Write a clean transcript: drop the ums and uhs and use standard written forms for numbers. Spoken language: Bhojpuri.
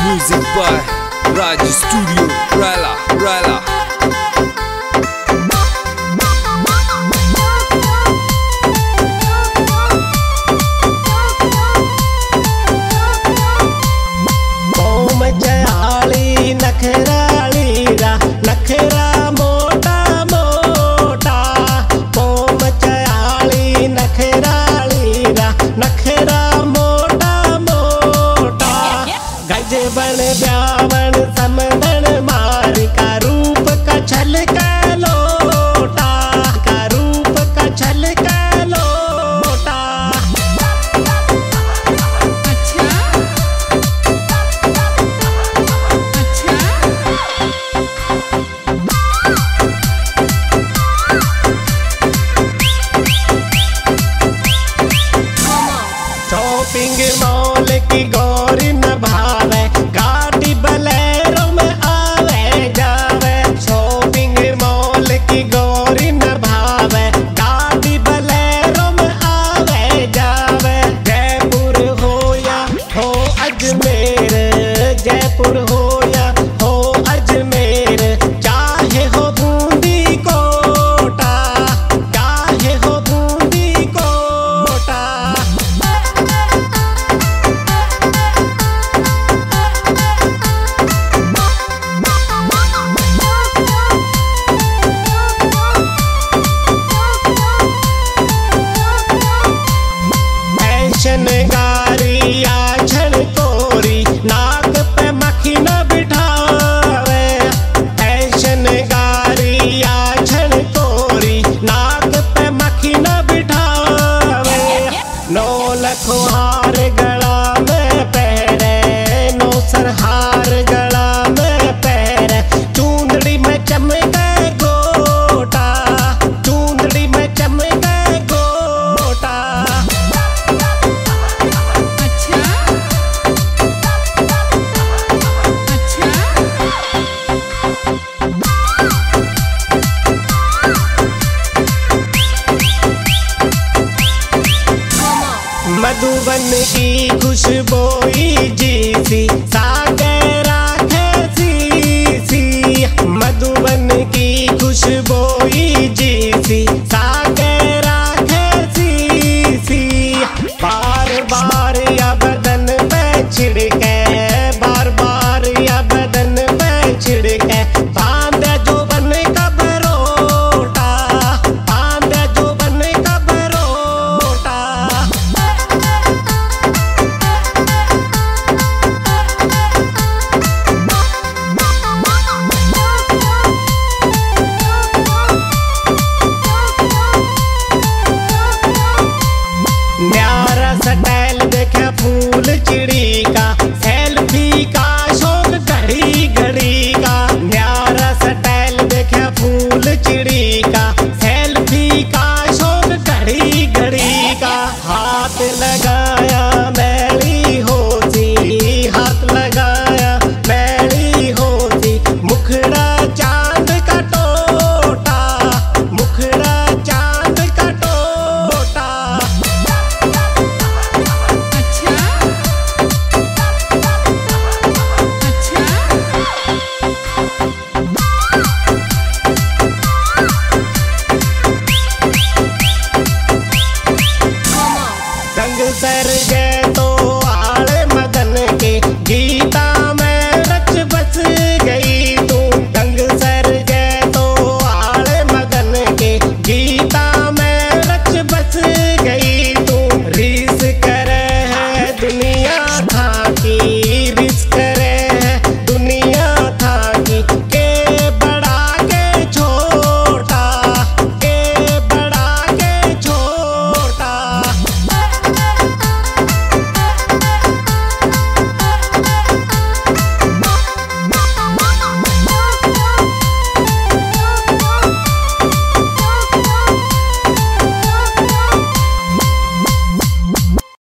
Music by Raj Studio, Rala, Rala. नखरा मोटा मोटा पोम चयाली नखराली रा नखरा मोटा मोटा गज बन ब्यावन समदन मार का रूप का छल का लोटा का रूप का छल का लोटा। शॉपिंग मॉल की गौरी न भावे गाड़ी बलेरो में आवे जावे। शॉपिंग मॉल की गौरी न भावे गाड़ी बलेरो में आवे जावे। जयपुर हो या हो अजमेर, जयपुर हो या हो अजमेर, चाहे हो बूंदी कोटा, चाहे हो बूंदी कोटा। गारी आछड़ तोरी नाक पे मक्खी न बिठावे। फैशन गारी आछड़ तोरी नाक पे मक्खी न बिठावे। नौ लखहार गला में पहरे, नौ सरहार गला में पहरे, चूंदड़ी में चमके गोटा, चूंदड़ी में चमके गोटा। मधुबन की खुशबोई जीसी सागर राखे सी। मधुबन की खुशबोई जीसी सागर राखे सी। बार बार या बदन पे छिड़के, बार बार या बदन पे छिड़के, बांधे जो बन का बरोटा, बांधे जो बन का बरोटा। न्यारा स्टाइल देखे फूल चिड़ी का, सेल्फी का शौक घड़ी घड़ी का। न्यारा स्टाइल देखे फूल चिड़ी का, सेल्फी का शौक घड़ी घड़ी का। हाथ लगाया मैली होती, हाथ लगाया मैली होती, मुखड़ा चांद का टोटा, मुखड़ा चांद का टोटा। संग सर गए